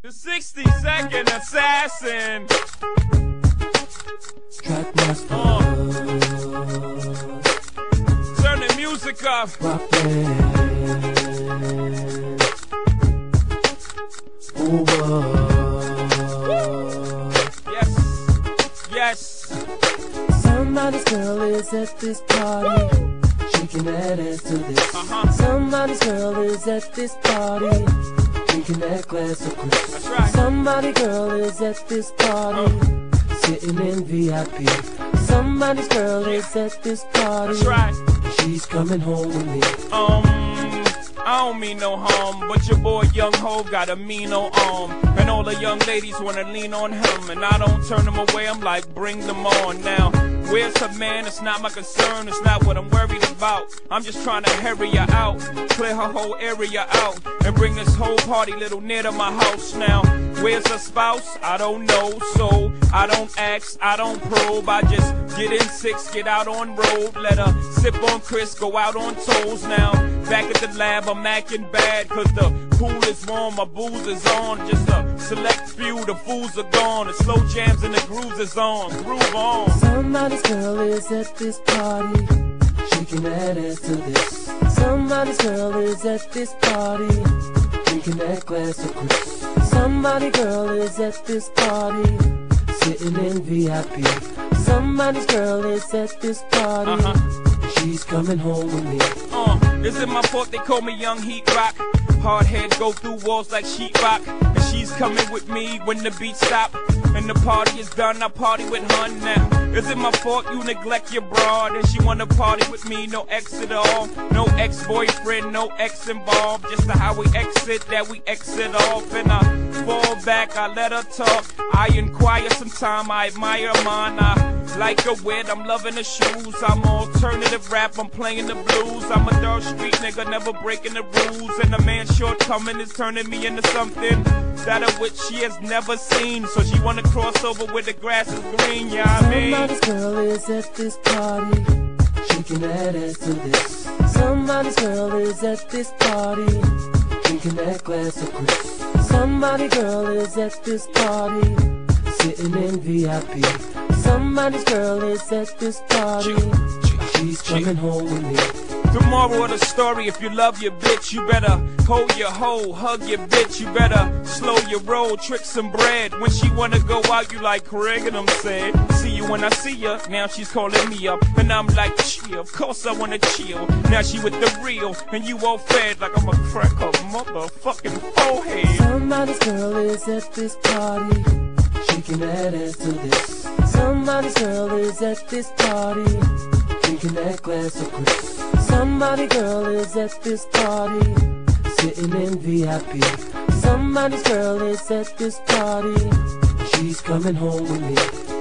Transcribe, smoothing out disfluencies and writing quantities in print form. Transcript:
The 60-second assassin. Trackmaster. Turn the music up. Rock band. Over. Yes. Yes. Somebody's girl is at this party. Shaking that ass to this. Somebody's girl is at this party. Drinking that glass of Chris. That's right. Somebody's girl is at this party. Sitting in VIP. Somebody's girl is at this party. That's right. She's coming home with me. I don't mean no harm, but your boy Young Ho got a mean old arm. And all the young ladies wanna lean on him, and I don't turn them away, I'm like, bring them on. Now, where's her man? It's not my concern, it's not what I'm worried about. I'm just trying to hurry her out, clear her whole area out, and bring this whole party little near to my house. Now, where's her spouse? I don't know, so I don't ask, I don't probe. I just get in 6, get out on road, let her sip on Chris, go out on toes. Now, back at the lab, I'm acting bad, cause the pool is warm, my booze is on. Just a select few, the fools are gone. The slow jams and the grooves is on, groove on. Somebody's girl is at this party. Shaking that ass to this. Somebody's girl is at this party. Drinking that glass of Chris. Somebody's girl is at this party. Sitting in VIP. Somebody's girl is at this party. She's coming home with me. Is it my fault they call me Young Heat Rock? Hard head go through walls like sheetrock. And she's coming with me when the beat stop. And the party is done, I party with her now. Is it my fault you neglect your broad? And she wanna party with me, no ex at all. No ex-boyfriend, no ex involved. Just the how we exit, that we exit off. And I fall back, I let her talk. I inquire sometime, I admire mine. I like her wit, I'm loving her shoes. I'm alternative rap, I'm playing the blues. I'm a third street nigga, never breaking the rules. And a man's shortcoming is turning me into something that of which she has never seen. So she wanna cross over where the grass is green, yeah, I mean. Somebody's girl is at this party. Shaking that ass to this. Somebody's girl is at this party. Drinking that glass of Chris. Somebody's girl is at this party. Sitting in VIP. Somebody's girl is at this party. She's coming home with me. The moral of the story, if you love your bitch, you better hold your hoe, hug your bitch, you better slow your roll, trick some bread. When she wanna go out, you like Craig and I'm said, see you when I see ya. Now she's calling me up, and I'm like, chill, of course I wanna chill. Now she with the real, and you all fed like I'm a crack up motherfucking forehead. Somebody's girl is at this party. Shaking that ass to this. Somebody's girl is at this party. Drinking that glass of Chris. Somebody's girl is at this party. Sitting in VIP. Somebody's girl is at this party. She's coming home with me.